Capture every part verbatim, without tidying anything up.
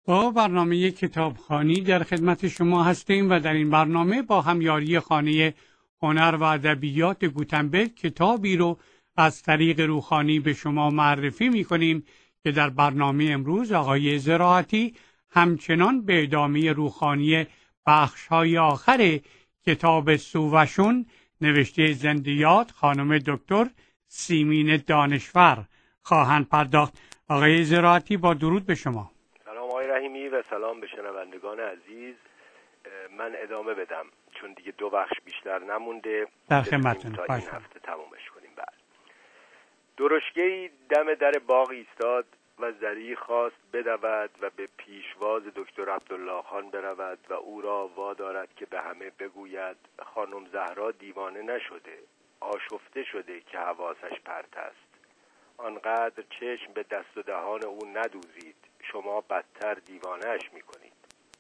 با برنامه کتابخوانی در خدمت شما هستیم و در این برنامه با همیاری خانه هنر و ادبیات گوتنبرگ کتابی رو از طریق روحانی به شما معرفی می‌کنیم که در برنامه امروز آقای زراعتی همچنان به ادامه روحانی بخش‌های آخر کتاب سووشون نوشته زندیات خانم دکتر سیمین دانشور خواهند پرداخت. آقای زراعتی با درود به شما. رحیمی و سلام به شنوندگان عزیز. من ادامه بدم چون دیگه دو بخش بیشتر نمونده در خدمتتون تا این هفته تمومش کنیم. بعد درشگه‌ای دم در باغ ایستاد و زری خواست بدود و به پیشواز دکتر عبدالله خان برود و او را وادارد که به همه بگوید خانم زهرا دیوانه نشده، آشفته شده که حواسش پرت است. آنقدر چشم به دست و دهان او ندوزید، شما بدتر دیوانه‌اش می‌کنید.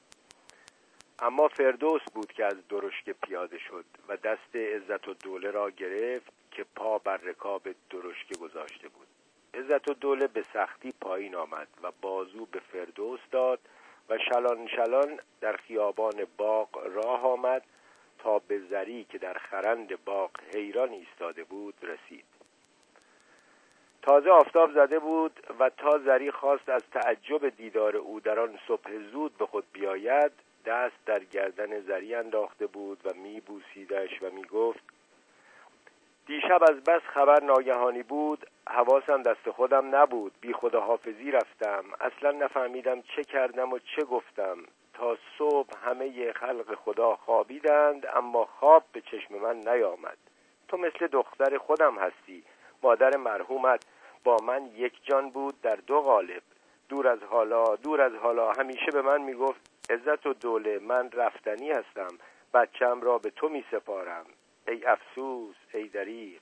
اما فردوس بود که از درشکه پیاده شد و دست عزت الدوله را گرفت که پا بر رکاب درشکه گذاشته بود. عزت الدوله به سختی پایین آمد و بازو به فردوس داد و شلان شلان در خیابان باغ راه آمد تا به زری که در خرند باغ حیران ایستاده بود رسید. تازه آفتاب زده بود و تا زری خواست از تعجب دیدار او در آن صبح زود به خود بیاید، دست در گردن زری انداخته بود و می بوسیدش و می گفت دیشب از بس خبر ناگهانی بود، حواسم دست خودم نبود، بی خداحافظی رفتم، اصلا نفهمیدم چه کردم و چه گفتم. تا صبح همه خلق خدا خوابیدند اما خواب به چشم من نیامد. تو مثل دختر خودم هستی، مادر مرحومت با من یک جان بود در دو قالب. دور از حالا دور از حالا همیشه به من میگفت عزت الدوله من رفتنی هستم، بچم را به تو می سپارم. ای افسوس، ای دریغ.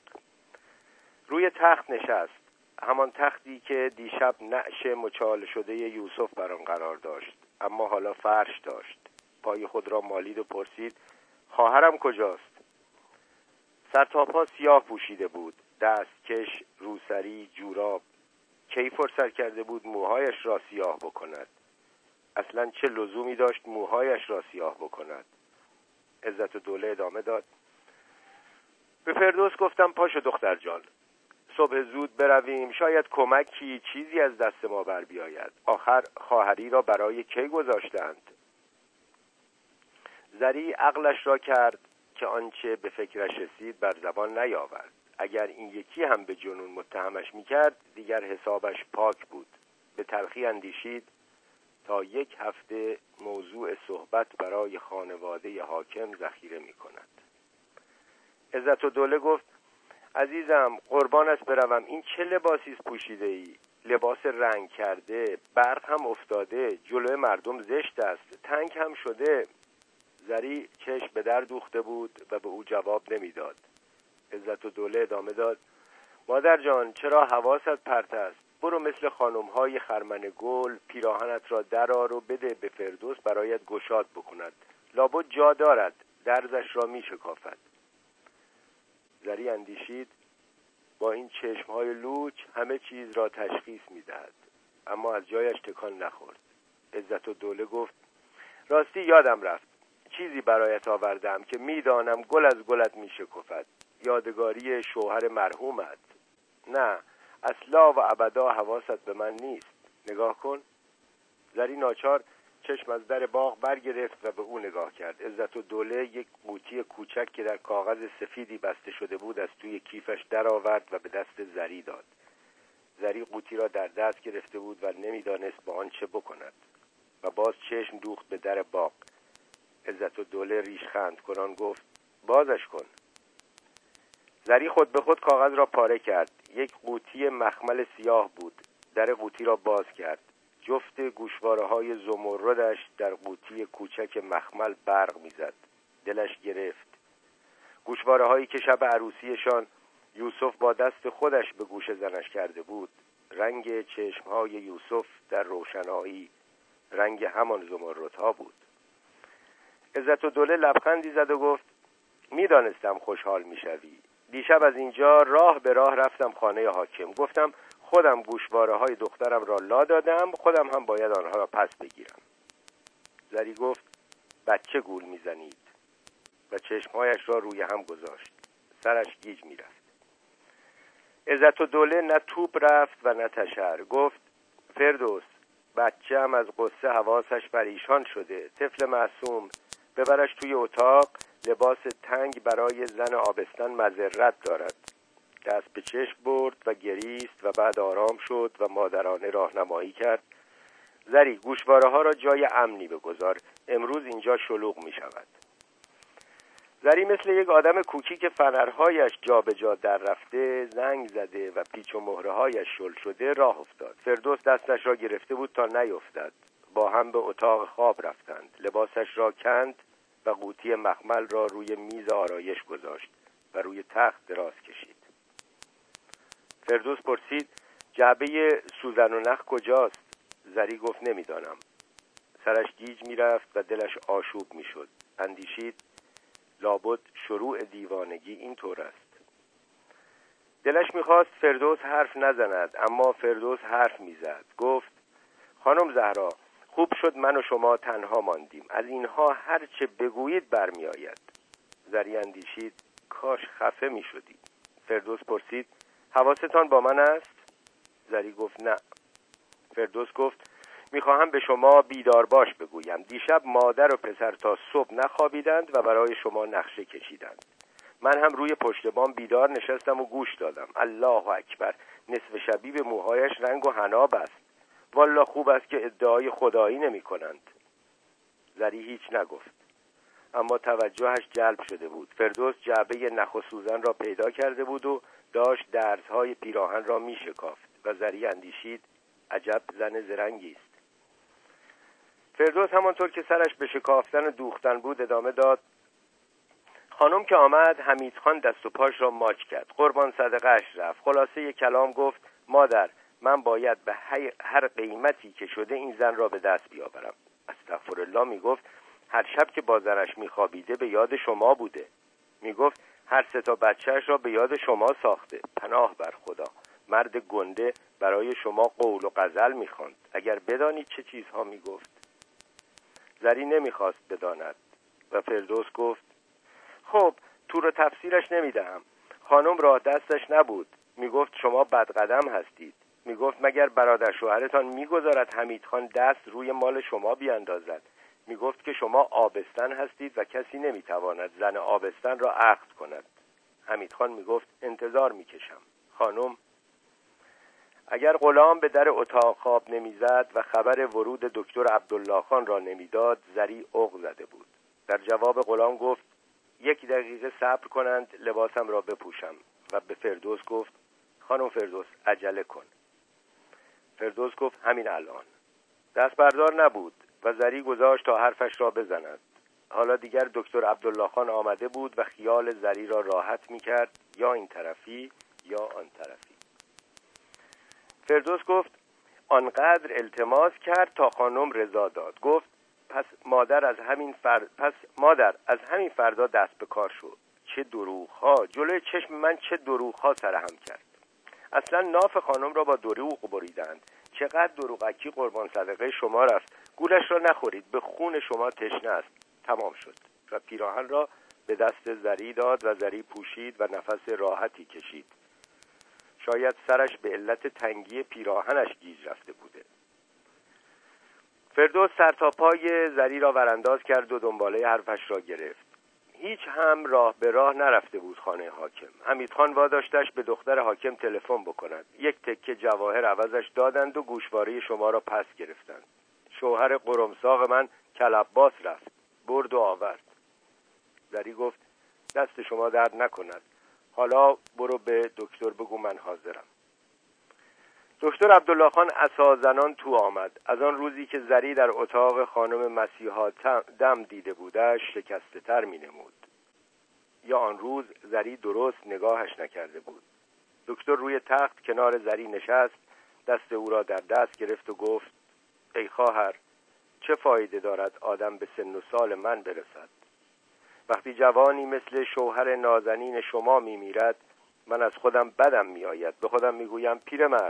روی تخت نشست، همان تختی که دیشب نعش مچاله شده یوسف بر آن قرار داشت، اما حالا فرش داشت. پای خود را مالید و پرسید خواهرم کجاست؟ سر تا پا سیاه پوشیده بود، دستکش، روسری، جوراب. کی فرصت کرده بود موهایش را سیاه بکند؟ اصلا چه لزومی داشت موهایش را سیاه بکند؟ عزت الدوله ادامه داد به فردوس گفتم پاشو دختر جان، صبح زود برویم، شاید کمکی چیزی از دست ما بر بیاید. آخر خواهری را برای کی گذاشتند؟ زری عقلش را کرد که آنچه به فکرش رسید بر زبان نیاورد. اگر این یکی هم به جنون متهمش میکرد دیگر حسابش پاک بود. به تلخی اندیشید تا یک هفته موضوع صحبت برای خانواده حاکم ذخیره میکند. عزت الدوله گفت عزیزم قربان است بروم، این چه لباسی است پوشیده ای؟ لباس رنگ کرده، برق هم افتاده، جلوی مردم زشت است، تنگ هم شده. زری چشم به در دوخته بود و به او جواب نمیداد. عزت الدوله ادامه داد مادر جان چرا حواست پرت است؟ برو مثل خانم‌های خرمن گل پیراهنت را درآر و بده به فردوس برایت گشاد بکند، لابد جا دارد، درزش را می شکافد. زری اندیشید با این چشم‌های لوچ همه چیز را تشخیص می‌دهد، اما از جایش تکان نخورد. عزت الدوله گفت راستی یادم رفت، چیزی برایت آوردم که میدانم گل از گلت میشکفد، یادگاری شوهر مرحومت. نه اصلا و ابدا حواست به من نیست، نگاه کن. زری ناچار چشم از در باغ برگرفت و به او نگاه کرد. عزت الدوله یک قوطی کوچک که در کاغذ سفیدی بسته شده بود از توی کیفش درآورد و به دست زری داد. زری قوطی را در دست گرفته بود و نمیدانست با آن چه بکند و باز چشم دوخت به در باغ. عزت الدوله ریشخند کنان گفت بازش کن. زری خود به خود کاغذ را پاره کرد. یک قوطی مخمل سیاه بود. در قوطی را باز کرد. جفت گوشواره‌های زمردش در قوطی کوچک مخمل برق می‌زد. دلش گرفت. گوشواره‌هایی که شب عروسیشان یوسف با دست خودش به گوش زنش کرده بود. رنگ چشم‌های یوسف در روشنایی رنگ همان زمردها بود. عزت الدوله لبخندی زد و گفت می‌دانستم خوشحال می‌شوی. دیشب از اینجا راه به راه رفتم خانه حاکم. گفتم خودم گوشواره های دخترم را لا دادم، خودم هم باید آنها را پس بگیرم. زری گفت بچه گول میزنید و چشمهایش را روی هم گذاشت. سرش گیج میرفت. عزت و دوله نه توپ رفت و نه تشر. گفت فردوس، بچه هم از قصه حواسش پریشان شده. طفل معصوم، ببرش توی اتاق. لباس تنگ برای زن آبستن مضرت دارد. دست به چشم برد و گریست و بعد آرام شد و مادرانه راهنمایی کرد. زری، گوشواره ها را جای امنی بگذار. امروز اینجا شلوغ می شود. زری مثل یک آدم کوکی که فنرهایش جا به جا در رفته، زنگ زده و پیچ و مهره هایش شل شده راه افتاد. فردوس دستش را گرفته بود تا نیفتد. با هم به اتاق خواب رفتند. لباسش را کند و قوطی مخمل را روی میز آرایش گذاشت و روی تخت دراز کشید. فردوس پرسید جعبه سوزن و نخ کجاست؟ زری گفت نمیدانم. سرش گیج میرفت و دلش آشوب میشد. اندیشید لابد شروع دیوانگی این طور است. دلش میخواست فردوس حرف نزند، اما فردوس حرف میزد. گفت خانم زهرا، خوب شد من و شما تنها ماندیم. از اینها هر چه بگویید برمی آید. زری اندیشید کاش خفه می شدی. فردوس پرسید حواستان با من است؟ زری گفت نه. فردوس گفت میخواهم به شما بیدار باش بگویم. دیشب مادر و پسر تا صبح نخوابیدند و برای شما نقشه کشیدند. من هم روی پشت بام بیدار نشستم و گوش دادم. الله اکبر، نصف شبی به موهایش رنگ و حنا بست. والله خوب است که ادعای خدایی نمی کنند. زری هیچ نگفت، اما توجهش جلب شده بود. فردوس جعبه نخ و سوزن را پیدا کرده بود و داشت درزهای پیراهن را می شکافت و زری اندیشید عجب زن زرنگی است. فردوس همانطور که سرش به شکافتن و دوختن بود ادامه داد. خانم که آمد حمید خان دست و پاش را ماچ کرد. قربان صدقه‌اش رفت. خلاصه یک کلام گفت مادر، من باید به هر قیمتی که شده این زن را به دست بیاورم. استغفرالله. می گفت هر شب که با زنش می خوابیده به یاد شما بوده. می گفت هر سه تا بچه‌اش را به یاد شما ساخته. پناه بر خدا، مرد گنده برای شما قول و غزل می خواند. اگر بدانید چه چیزها می گفت. زری نمی خواست بداند و فردوس گفت خب تو رو تفسیرش نمی دهم. خانم راه دستش نبود. می گفت شما بدقدم هستید. می گفت مگر برادر شوهرتان می گذارد حمید خان دست روی مال شما بیاندازد. می گفت که شما آبستن هستید و کسی نمی تواند زن آبستن را عقد کند. حمید خان می گفت انتظار می کشم. خانم اگر غلام به در اتاق خواب نمیزد و خبر ورود دکتر عبدالله خان را نمیداد، زری عق زده بود. در جواب غلام گفت یک دقیقه صبر کنند لباسم را بپوشم و به فردوس گفت خانم فردوس عجله کن. فردوس گفت همین الان. دست بردار نبود و زری گذاشت تا حرفش را بزند. حالا دیگر دکتر عبدالله خان آمده بود و خیال زری را راحت می‌کرد، یا این طرفی یا آن طرفی. فردوس گفت آنقدر التماس کرد تا خانم رضا داد. گفت پس مادر از همین فرد پس مادر از همین فردا دست به کار شد. چه دروغ‌ها جلوی چشم من، چه دروغ‌ها سرهم کرد. اصلا ناف خانم را با دروغ بریدند. چقدر دروغکی قربان صدقه شما رفت. گولش را نخورید، به خون شما تشنه است. تمام شد و پیراهن را به دست زری داد و زری پوشید و نفس راحتی کشید. شاید سرش به علت تنگی پیراهنش گیج رفته بوده. فردوس سر تا پای زری را ورانداز کرد و دنباله حرفش را گرفت. هیچ هم راه به راه نرفته بود خانه حاکم. حمید خان واداشتش به دختر حاکم تلفن بکند. یک تکه جواهر عوضش دادند و گوشواره شما را پس گرفتند. شوهر قرمساق من کلباس رفت، برد و آورد. زری گفت دست شما درد نکند. حالا برو به دکتر بگو من حاضرم. دکتر عبدالله خان عصازنان تو آمد. از آن روزی که زری در اتاق خانم مسیحا دم دیده بودش شکسته تر می نمود. یا آن روز زری درست نگاهش نکرده بود. دکتر روی تخت کنار زری نشست، دست او را در دست گرفت و گفت ای خواهر، چه فایده دارد آدم به سن و سال من برسد؟ وقتی جوانی مثل شوهر نازنین شما می میرد من از خودم بدم می آید. به خودم می گویم پیرمرد،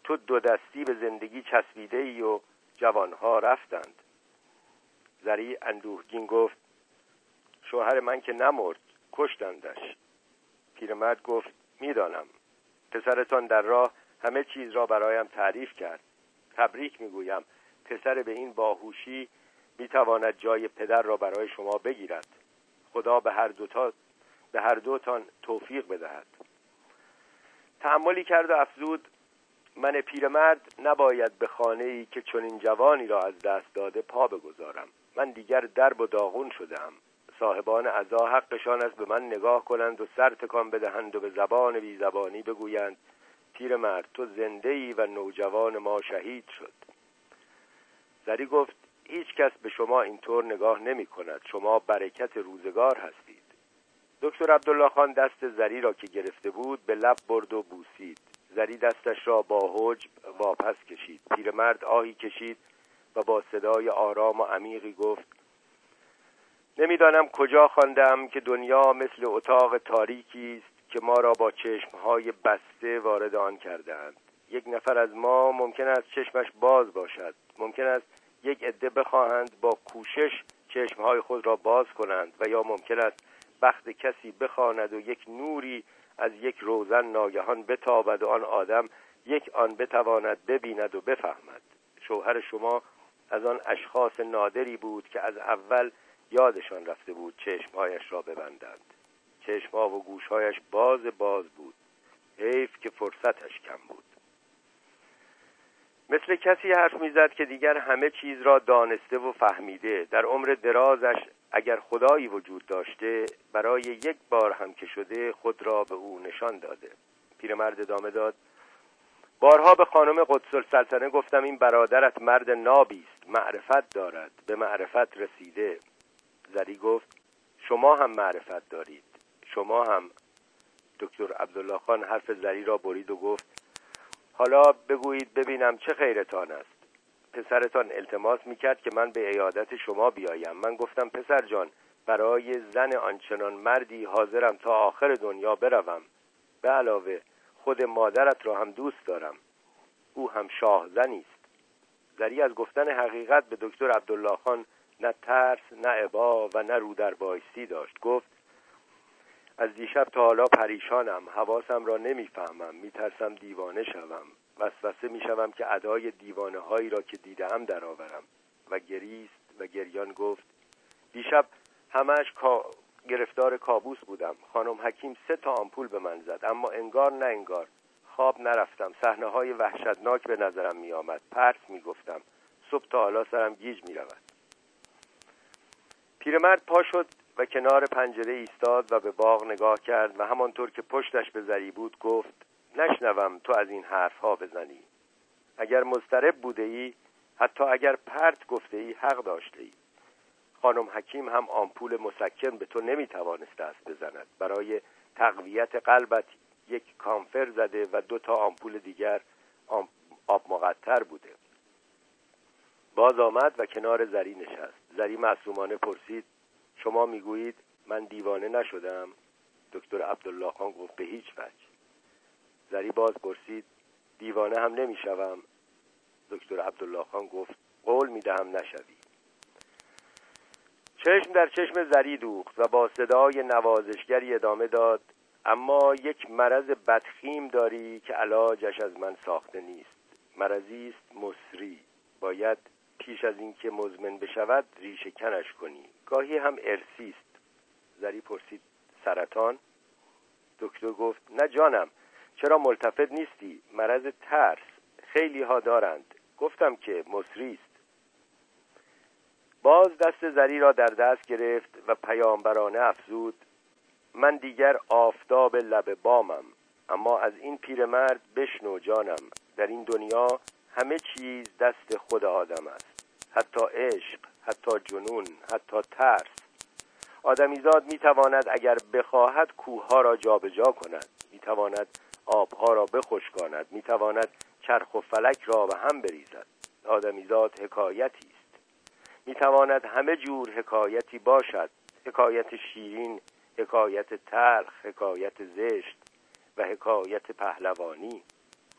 تو دو دستی به زندگی چسبیده ای و جوانها رفتند. زری اندوهگین گفت شوهر من که نمرد، کشتندش. پیرمرد گفت میدانم. پسرتان در راه همه چیز را برایم تعریف کرد. تبریک میگویم. پسر به این باهوشی میتواند جای پدر را برای شما بگیرد. خدا به هر دوتا به هر دوتان توفیق بدهد. تأملی کرد و افزود من پیرمرد نباید به خانه‌ای که چنین جوانی را از دست داده پا بگذارم. من دیگر درب و داغون شدم. صاحبان عزا حقشان است به من نگاه کنند و سر تکان بدهند و به زبان بی زبانی بگویند پیرمرد تو زنده ای و نوجوان ما شهید شد. زری گفت هیچ کس به شما اینطور نگاه نمی کند. شما برکت روزگار هستید. دکتر عبدالله خان دست زری را که گرفته بود به لب برد و بوسید. زری دستش را با حجب واپس کشید. پیرمرد آهی کشید و با صدای آرام و عمیقی گفت نمیدانم کجا خواندم که دنیا مثل اتاق تاریکی است که ما را با چشمهای بسته وارد آن کردند. یک نفر از ما ممکن است چشمش باز باشد. ممکن است یک عده بخواهند با کوشش چشمهای خود را باز کنند و یا ممکن است بخت کسی بخواند و یک نوری از یک روزن ناگهان بتابد و آن آدم یک آن بتواند ببیند و بفهمد. شوهر شما از آن اشخاص نادری بود که از اول یادشان رفته بود چشمهایش را ببندند. چشمها و گوشهایش باز باز بود. حیف که فرصتش کم بود. مثل کسی حرف میزد که دیگر همه چیز را دانسته و فهمیده. در عمر درازش اگر خدایی وجود داشته برای یک بار هم که شده خود را به او نشان داده. پیرمرد ادامه داد بارها به خانم قدس السلطنه گفتم این برادرت مرد نابی است، معرفت دارد، به معرفت رسیده. زری گفت شما هم معرفت دارید. شما هم. دکتر عبدالله خان حرف زری را برید و گفت حالا بگویید ببینم چه خیرتان است. پسرتان التماس میکرد که من به عیادت شما بیایم. من گفتم پسر جان برای زن آنچنان مردی حاضرم تا آخر دنیا بروم. به علاوه خود مادرت را هم دوست دارم. او هم شاه زنی است. زری از گفتن حقیقت به دکتر عبدالله خان نه ترس نه ابا و نه رو در بایستی داشت. گفت از دیشب تا حالا پریشانم. حواسم را نمیفهمم. میترسم دیوانه شوم. وسوسه میشوم که ادای دیوانه هایی را که دیدم درآورم. و گریست و گریان گفت دیشب همش کا... گرفتار کابوس بودم. خانم حکیم سه تا آمپول به من زد اما انگار نه انگار. خواب نرفتم. صحنه های وحشتناک به نظرم می آمد. پرس می گفتم. صبح تا حالا سرم گیج می رود. پیرمرد پا شد و کنار پنجره ایستاد و به باغ نگاه کرد و همانطور که پشتش به زری بود گفت نشنوم تو از این حرف ها بزنی. اگر مضطرب بوده ای، حتی اگر پرت گفته ای، حق داشته ای. خانم حکیم هم آمپول مسکن به تو نمی توانسته است بزند. برای تقویت قلبت یک کامفر زده و دو تا آمپول دیگر آب مقطر بوده. باز آمد و کنار زری نشست. زری معصومانه پرسید شما میگویید من دیوانه نشدم؟ دکتر عبدالله خان گفت به هیچ وجه. زری باز پرسید دیوانه هم نمیشوم؟ دکتر عبدالله خان گفت قول میدهم نشوی. چشم در چشم زری دوخت و با صدای نوازشگری ادامه داد اما یک مرض بدخیم داری که علاجش از من ساخته نیست. مرضی است مصری. باید پیش از این که مزمن بشود ریشه کنش کنی. گاهی هم ارثی است. زری پرسید سرطان؟ دکتر گفت نه جانم. چرا ملتفت نیستی؟ مرض ترس خیلی ها دارند. گفتم که مصری است. باز دست زری را در دست گرفت و پیامبرانه افزود من دیگر آفتاب لب بامم. اما از این پیرمرد بشنو جانم. در این دنیا همه چیز دست خود آدم است. حتی عشق، حتی جنون، حتی ترس. آدمیزاد میتواند اگر بخواهد کوهها را جابجا کند. میتواند آبها را بخشکاند. میتواند چرخ و فلک را به هم بریزد. آدمیزاد حکایتی است. میتواند همه جور حکایتی باشد. حکایت شیرین، حکایت تلخ، حکایت زشت و حکایت پهلوانی.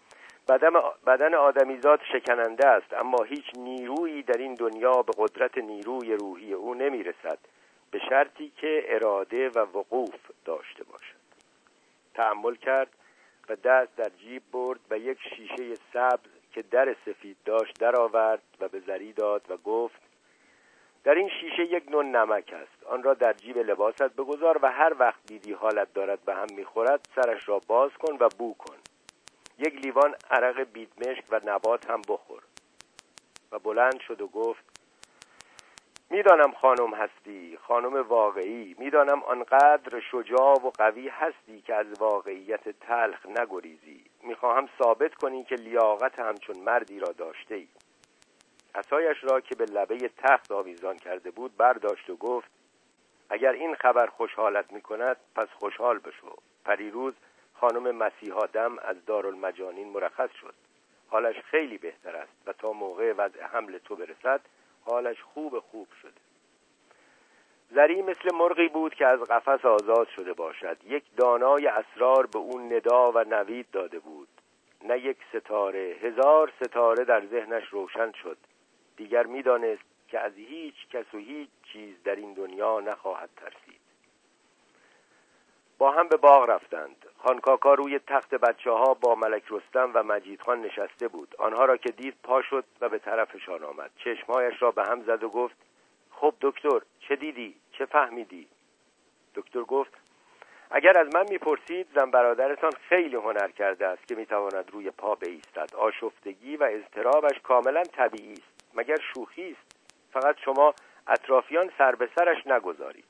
بدن بدن آدمیزاد شکننده است، اما هیچ نیرویی در این دنیا به قدرت نیروی روحی او نمیرسد، به شرطی که اراده و وقوف داشته باشد. تأمل کرد و دست در جیب برد و یک شیشه سبز که در سفید داشت در آورد و به زری داد و گفت: در این شیشه یک نوع نمک است، آن را در جیب لباست بگذار و هر وقت دیدی حالت دارد به هم میخورد سرش را باز کن و بو کن. یک لیوان عرق بیدمشک و نبات هم بخور. و بلند شد و گفت: میدانم خانم هستی، خانم واقعی، میدانم آنقدر شجاع و قوی هستی که از واقعیت تلخ نگریزی. میخواهم ثابت کنی که لیاقت همچون مردی را داشته ای. عصایش را که به لبه تخت آویزان کرده بود برداشت و گفت: اگر این خبر خوشحالت میکند پس خوشحال بشو. پریروز خانم مسیحا دم از دارالمجانین مرخص شد. حالش خیلی بهتر است و تا موقع وضع حمل تو برسد حالش خوب خوب شده. زری مثل مرغی بود که از قفس آزاد شده باشد. یک دانای اسرار به اون ندا و نوید داده بود. نه یک ستاره، هزار ستاره در ذهنش روشن شد. دیگر میدانست که از هیچ کس و هیچ چیز در این دنیا نخواهد ترسید. با هم به باغ رفتند. خانکاکا روی تخت بچه ها با ملک رستم و مجید خان نشسته بود. آنها را که دید پا شد و به طرفشان آمد. چشمهایش را به هم زد و گفت: خب دکتر، چه دیدی؟ چه فهمیدی؟ دکتر گفت: اگر از من میپرسید زن برادرتان خیلی هنر کرده است که میتواند روی پا بایستد. آشفتگی و اضطرابش کاملا طبیعی است. مگر شوخی است؟ فقط شما اطرافیان سر به سرش نگذارید.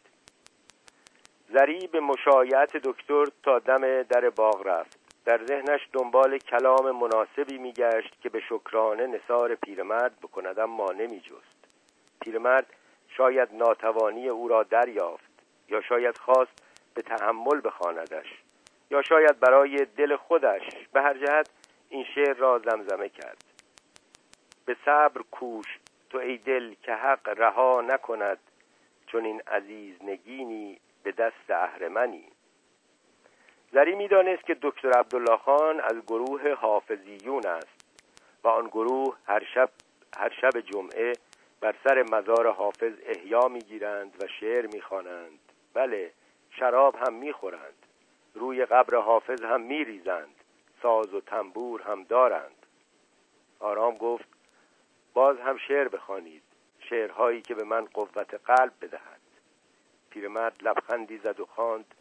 زری به مشایعت دکتر تا دم در باغ رفت. در ذهنش دنبال کلام مناسبی میگشت که به شکرانه نثار پیرمرد بکند، اما نمیجست. پیرمرد شاید ناتوانی او را دریافت، یا شاید خواست به تحمل بخواندش، یا شاید برای دل خودش. به هر جهت این شعر را زمزمه کرد: به صبر کوش تو ای دل که حق رها نکند، چون این عزیز نگینی به دست اهرمنی. زری می‌دانست که دکتر عبدالله خان از گروه حافظیون است و آن گروه هر شب هر شب جمعه بر سر مزار حافظ احیا می‌گیرند و شعر می‌خوانند. بله، شراب هم می‌خورند، روی قبر حافظ هم می‌ریزند، ساز و تنبور هم دارند. آرام گفت: باز هم شعر بخوانید، شعرهایی که به من قوت قلب بدهد. پیرمرد لبخندی زد و خواند: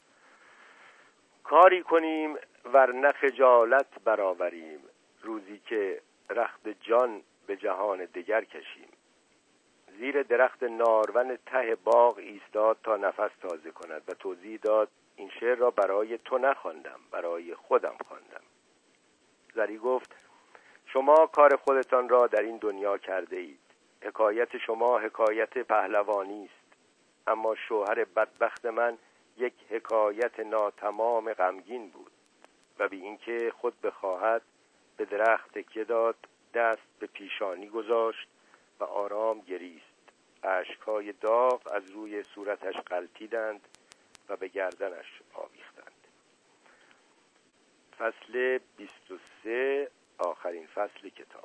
کاری کنیم ورنه خجالت برآوریم، روزی که رخت جان به جهان دگر کشیم. زیر درخت نارون ته باغ ایستاد تا نفس تازه کند و توضیح داد: این شعر را برای تو نخواندم، برای خودم خواندم. زری گفت: شما کار خودتان را در این دنیا کرده اید. حکایت شما حکایت پهلوانی است، اما شوهر بدبخت من یک حکایت ناتمام غمگین بود و بی اینکه خود بخواهد به درخت تکیه داد، دست به پیشانی گذاشت و آرام گریست. اشک‌های داغ از روی صورتش غلتیدند و به گردنش آویختند. فصل بیست و سه، آخرین فصل کتاب.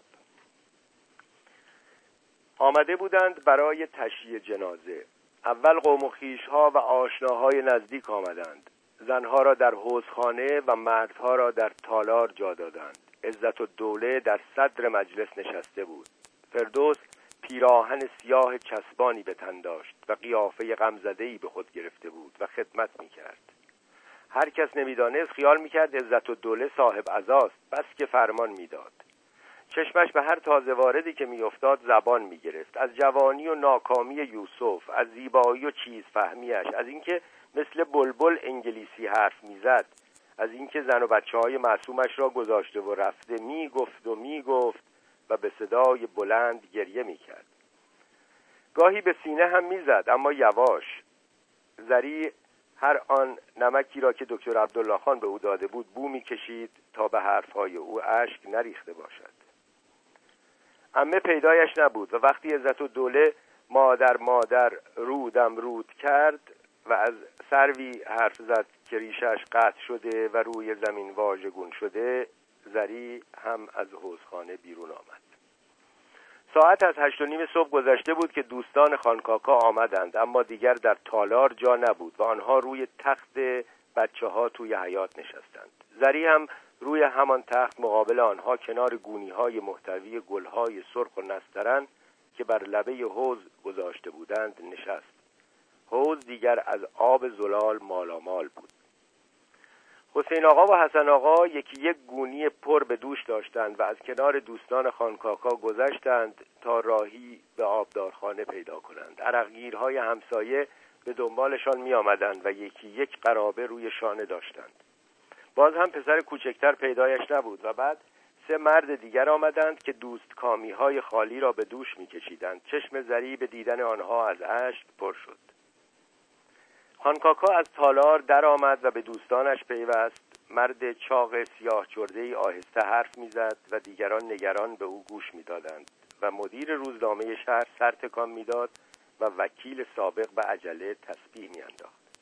آمده بودند برای تشییع جنازه. اول قوم و خویش‌ها و آشناهای نزدیک آمدند. زنها را در حوضخانه و مردها را در تالار جا دادند. عزت الدوله در صدر مجلس نشسته بود. فردوس پیراهن سیاه چسبانی به تن داشت و قیافه غمزده‌ای به خود گرفته بود و خدمت می‌کرد. هر کس نمی‌دانست خیال می‌کرد عزت الدوله صاحب عزاست، بس که فرمان می‌داد. چشمش به هر تازه واردی که میافتاد زبان میگرفت. از جوانی و ناکامی یوسف، از زیبایی و چیز فهمیش، از اینکه مثل بلبل انگلیسی حرف میزد، از اینکه زن و بچه‌های معصومش را گذاشته و رفته میگفت و میگفت و به صدای بلند گریه میکرد. گاهی به سینه هم میزد، اما یواش. زری هر آن نمکی را که دکتر عبدالله خان به او داده بود بو میکشید تا به حرفهای او اشک نریخته باشد. عمه پیدایش نبود و وقتی عزت الدوله مادر مادر رودم رود کرد و از سروی حرف زد که ریشش قطع شده و روی زمین واژگون شده، زری هم از حوضخانه بیرون آمد. ساعت از هشت و نیم صبح گذشته بود که دوستان خانکاکا آمدند، اما دیگر در تالار جا نبود و آنها روی تخت بچه ها توی حیاط نشستند. زری هم روی همان تخت مقابل آنها کنار گونی های محتوی گل های سرخ و نسترن که بر لبه حوض گذاشته بودند نشست. حوض دیگر از آب زلال مالامال بود. حسین آقا و حسن آقا یکی یک گونی پر به دوش داشتند و از کنار دوستان خانکاکا گذشتند تا راهی به آبدارخانه پیدا کنند. عرقگیرهای همسایه به دنبالشان می آمدند و یکی یک قرابه روی شانه داشتند. باز هم پسر کوچکتر پیدایش نبود و بعد سه مرد دیگر آمدند که دوست کامی های خالی را به دوش می کشیدند. چشم زری به دیدن آنها از اشک پر شد. خانکاکا از تالار در آمد و به دوستانش پیوست. مرد چاق سیاه چرده‌ای آهسته حرف می‌زد و دیگران نگران به او گوش می‌دادند و مدیر روزنامه شهر سر تکان می‌داد و وکیل سابق به عجله تسبیح می‌انداخت.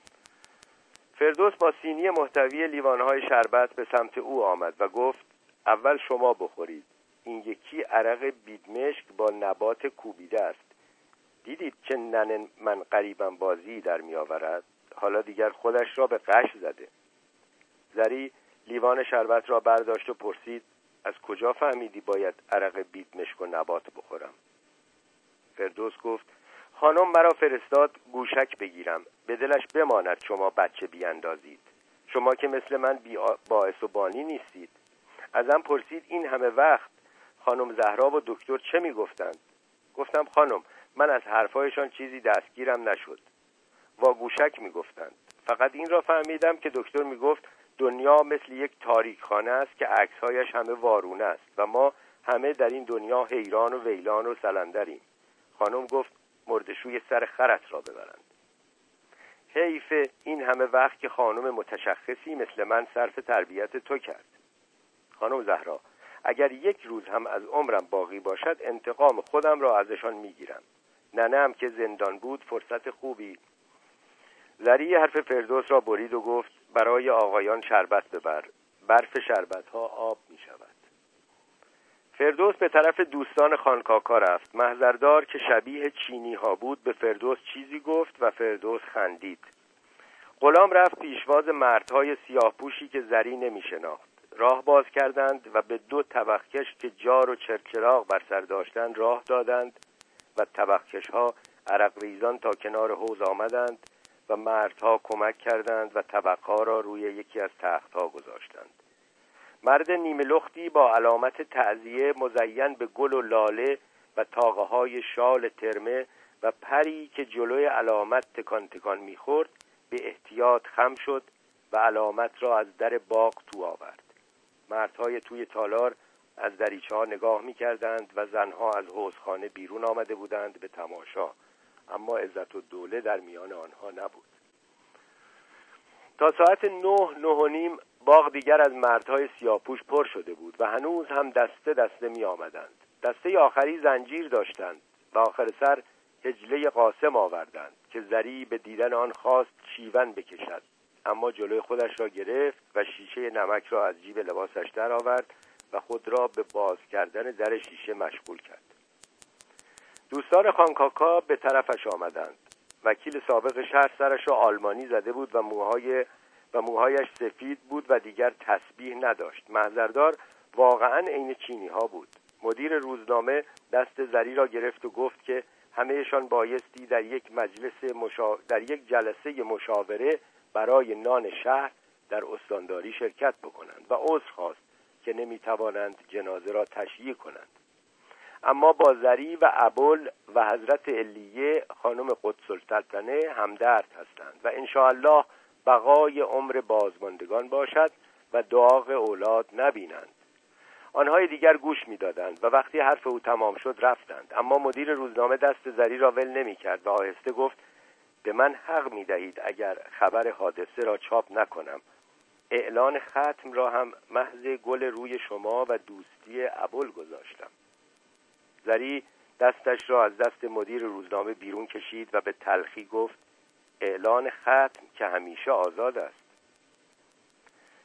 فردوس با سینی محتوی لیوان‌های شربت به سمت او آمد و گفت اول شما بخورید. این یکی عرق بیدمشک با نبات کوبیده است. دیدید چه نن من قریبم بازی در می آورد؟ حالا دیگر خودش را به قش زده. زری لیوان شربت را برداشت و پرسید از کجا فهمیدی باید عرق بیدمشک و نبات بخورم؟ فردوس گفت خانم مرا فرستاد گوشک بگیرم، به دلش بماند شما بچه بیاندازید. شما که مثل من بی باعث و بانی نیستید. ازم پرسید این همه وقت خانم زهرا و دکتر چه می گفتند؟ گفتم خانم من از حرفایشان چیزی دستگیرم نشد. وا گوشک می گفتند. فقط این را فهمیدم که دکتر می گفت دنیا مثل یک تاریک خانه است که عکسهایش همه وارونه است و ما همه در این دنیا حیران و ویلان و سلندریم. خانم گفت مردشوی سر خرت را ببرند. حیف این همه وقت که خانم متشخصی مثل من صرف تربیت تو کرد. خانم زهرا اگر یک روز هم از عمرم باقی باشد انتقام خودم را ازشان میگیرم. ننه هم که زندان بود فرصت خوبی. زری حرف فردوس را برید و گفت برای آقایان شربت ببر. برف شربت ها آب می شود. فردوس به طرف دوستان خانکاکا رفت. محضردار که شبیه چینی ها بود به فردوس چیزی گفت و فردوس خندید. غلام رفت پیشواز مردهای سیاه پوشی که زری نمی شناخت. راه باز کردند و به دو طبقکش که جار و چرچراغ بر سر داشتند راه دادند و طبقکش ها عرق ریزان تا کنار حوض آمدند و مردها کمک کردند و طبقها را روی یکی از تختها گذاشتند. مرد نیمه لختی با علامت تعزیه مزین به گل و لاله و تاقه های شال ترمه و پری که جلوی علامت تکان تکان می‌خورد به احتیاط خم شد و علامت را از در باغ تو آورد. مردهای توی تالار از دریچه ها نگاه می کردند و زنها از حوضخانه بیرون آمده بودند به تماشا، اما عزت و دوله در میان آنها نبود. تا ساعت نه نه و نیم باغ دیگر از مردهای سیاه‌پوش پر شده بود و هنوز هم دسته دسته می آمدند. دسته آخری زنجیر داشتند و آخر سر حجله قاسم آوردند که زری به دیدن آن خواست شیون بکشد، اما جلوی خودش را گرفت و شیشه نمک را از جیب لباسش در آورد و خود را به باز کردن در شیشه مشغول کرد. دوستان خانکاکا به طرفش آمدند. وکیل سابق شهر سرش را آلمانی زده بود و موهای و موهایش سفید بود و دیگر تسبیح نداشت. محضردار واقعاً عین چینی ها بود. مدیر روزنامه دست زری را گرفت و گفت که همه‌شان بایستی در یک مجلس مشا... در یک جلسه مشاوره برای نان شهر در استانداری شرکت بکنند و عذر خواست که نمیتوانند جنازه را تشییع کنند. اما با زری و ابوال و حضرت علیه خانم قدس السلطنه همدرد هستند و انشاءالله بقای عمر بازماندگان باشد و داغ اولاد نبینند. آنهای دیگر گوش می‌دادند و وقتی حرف او تمام شد رفتند، اما مدیر روزنامه دست زری را ول نمی‌کرد و آهسته گفت به من حق می‌دهید اگر خبر حادثه را چاپ نکنم. اعلان ختم را هم محض گل روی شما و دوستی ابوال گذاشتم. زری دستش را از دست مدیر روزنامه بیرون کشید و به تلخی گفت اعلان ختم که همیشه آزاد است.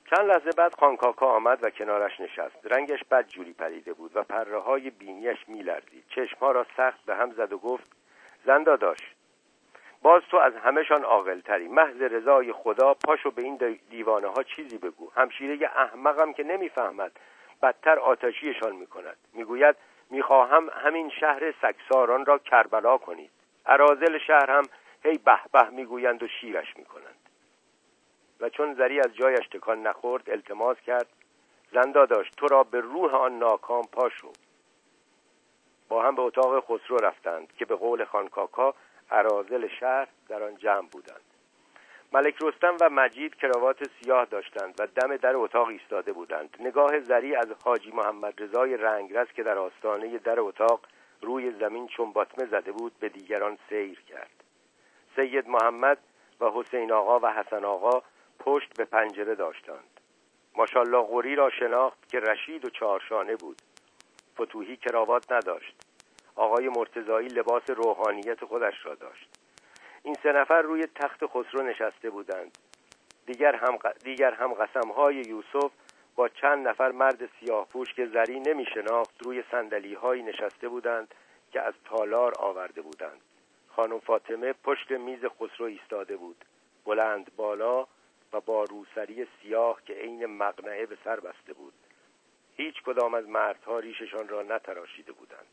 چند لحظه بعد خانکاکا آمد و کنارش نشست. رنگش بدجوری پریده بود و پره های بینیش میلرزید. چشمها را سخت به هم زد و گفت: زنداداش، باز تو از همه‌شان عاقل‌تری. محض رضای خدا پاشو به این دیوانه ها چیزی بگو. همشیره احمقم که نمیفهمد، بدتر آتشیشان میکند. میگوید میخواهم همین شهر سگساران را کربلا کنید. اراذل شهر هم هی به به میگویند و شیرش میکنند. و چون زری از جایش تکان نخورد التماس کرد: زنداداش، تو را به روح آن ناکام پاشو. با هم به اتاق خسرو رفتند که به قول خانکاکا اراذل شهر در آن جمع بودند. ملک رستم و مجید کراوات سیاه داشتند و دم در اتاق ایستاده بودند. نگاه زری از حاجی محمد رضای رنگرز که در آستانه در اتاق روی زمین چون باطمه زده بود به دیگران سیر کرد. سید محمد و حسین آقا و حسن آقا پشت به پنجره داشتند. ماشاءالله قری را شناخت که رشید و چهارشانه بود. فتوحی کراوات نداشت. آقای مرتضایی لباس روحانیت خودش را داشت. این سه نفر روی تخت خسرو نشسته بودند. دیگر هم دیگر هم قسم‌های یوسف با چند نفر مرد سیاه‌پوش که زری نمی‌شناخت روی صندلی‌هایی نشسته بودند که از تالار آورده بودند. خانم فاطمه پشت میز خسرو ایستاده بود، بلند بالا و با روسری سیاه که عین مقنعه به سر بسته بود. هیچ کدام از مردها ریششان را نتراشیده بودند.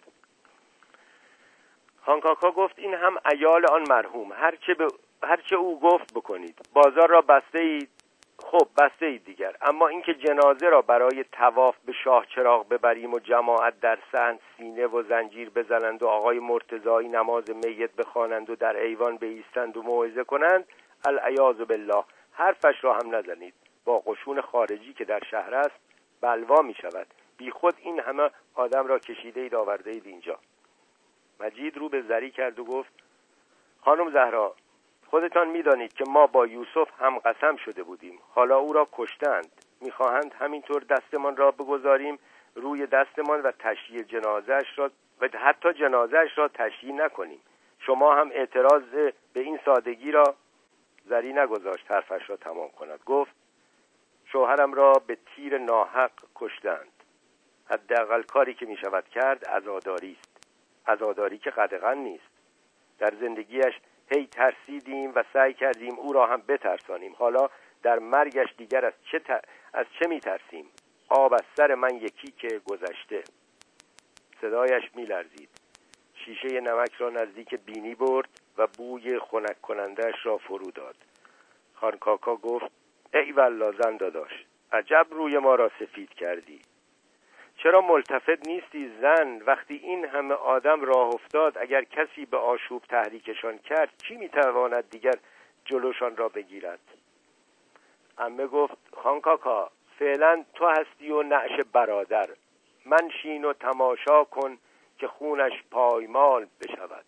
خانکاکا گفت: این هم عیال آن مرحوم، هرچه به هرچه او گفت بکنید. بازار را بسته اید، خب بسته اید دیگر، اما اینکه جنازه را برای طواف به شاه چراغ ببریم و جماعت در صحن سینه و زنجیر بزنند و آقای مرتضایی نماز میت بخوانند و در ایوان بایستند و موعظه کنند، العیاذ بالله، حرفش را هم نزنید. با قشون خارجی که در شهر است بلوا می شود. بی خود این همه آدم را کشیده اید آورده اید اینجا. مجید رو به زری کرد و گفت: خانم زهرا، خودتان می‌دانید که ما با یوسف هم قسم شده بودیم. حالا او را کشتند. می‌خواهند همینطور دستمان را بگذاریم روی دستمان و تشییع جنازه‌اش را و حتی جنازه‌اش را تشییع نکنیم. شما هم اعتراض به این سادگی را. زری نگذاشت حرفش را تمام کند. گفت: شوهرم را به تیر ناحق کشتند. حداقل کاری که می‌شود کرد عزاداری است. عزاداری که قدغن نیست. در زندگیش هی ترسیدیم و سعی کردیم او را هم بترسانیم. حالا در مرگش دیگر از چه ت... از چه می‌ترسیم؟ آب از سر من یکی که گذشته. صدایش می‌لرزید. شیشه نمک را نزدیک بینی برد و بوی خنک کننده‌اش را فرو داد. خانکاکا گفت: ای والله زنداداش، عجب روی ما را سفید کردی. چرا ملتفت نیستی زن؟ وقتی این همه آدم راه افتاد، اگر کسی به آشوب تحریکشان کرد، چی میتواند دیگر جلوشان را بگیرد؟ عمه گفت: خانکاکا، فعلا تو هستی و نعش برادر. من شین و تماشا کن که خونش پایمال بشود.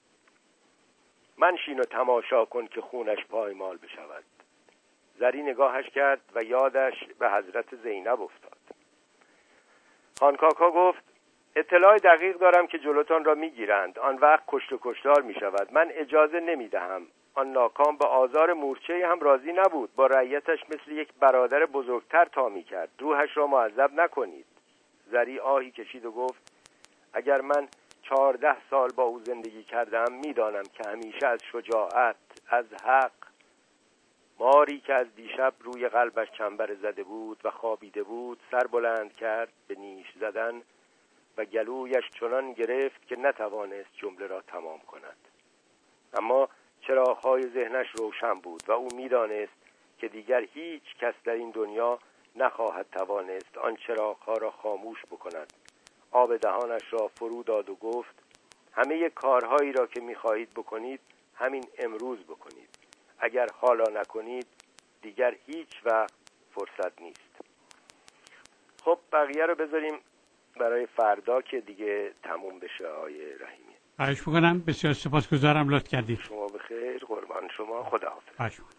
من شین و تماشا کن که خونش پایمال بشود. زری نگاهش کرد و یادش به حضرت زینب افتاد. خانکاکا گفت: اطلاع دقیق دارم که جلوتان را میگیرند. آن وقت کشت و کشتار می شود. من اجازه نمی دهم. آن ناکام به آزار مورچه هم راضی نبود. با رعیتش مثل یک برادر بزرگتر تا می کرد. روحش را معذب نکنید. زری آهی کشید و گفت: اگر من چهارده سال با او زندگی کردم، میدانم که همیشه از شجاعت، از حق. ماری که از دیشب روی قلبش چنبر زده بود و خوابیده بود سر بلند کرد به نیش زدن و گلویش چنان گرفت که نتوانست جمله را تمام کند. اما چراغ‌های ذهنش روشن بود و او میدانست که دیگر هیچ کس در این دنیا نخواهد توانست آن چراغ‌ها را خاموش بکند. آب دهانش را فرو داد و گفت: همه کارهایی را که می‌خواهید بکنید همین امروز بکنید. اگر حالا نکنید دیگر هیچ وقت فرصت نیست. خب بقیه رو بذاریم برای فردا که دیگه تموم بشه. آقای رحیمی، خواهش می‌کنم. بسیار سپاسگزارم، لطف کردید. شما بخیر، قربان شما، خداحافظ.